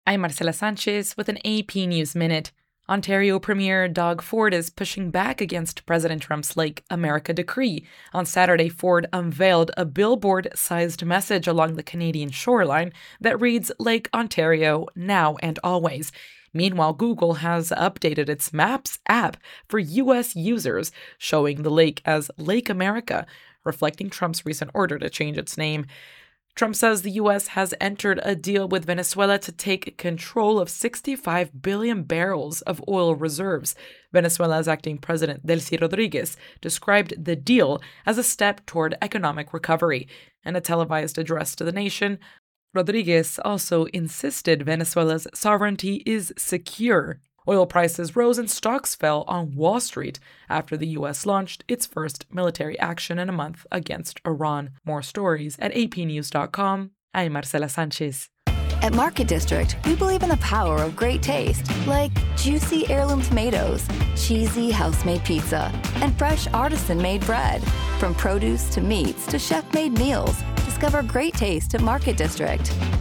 I'm Marcela Sanchez with an AP News Minute. Ontario Premier Doug Ford is pushing back against President Trump's Lake America decree. On Saturday, Ford unveiled a billboard-sized message along the Canadian shoreline that reads Lake Ontario, now and always. Meanwhile, Google has updated its Maps app for U.S. users, showing the lake as Lake America, reflecting Trump's recent order to change its name. Trump says the U.S. has entered a deal with Venezuela to take control of 65 billion barrels of oil reserves. Venezuela's acting president, Delcy Rodriguez, described the deal as a step toward economic recovery. In a televised address to the nation, Rodriguez also insisted Venezuela's sovereignty is secure. Oil prices rose and stocks fell on Wall Street after the U.S. launched its first military action in a month against Iran. More stories at apnews.com. I'm Marcela Sanchez. At Market District, we believe in the power of great taste, like juicy heirloom tomatoes, cheesy house-made pizza, and fresh artisan-made bread. From produce to meats to chef-made meals, discover great taste at Market District.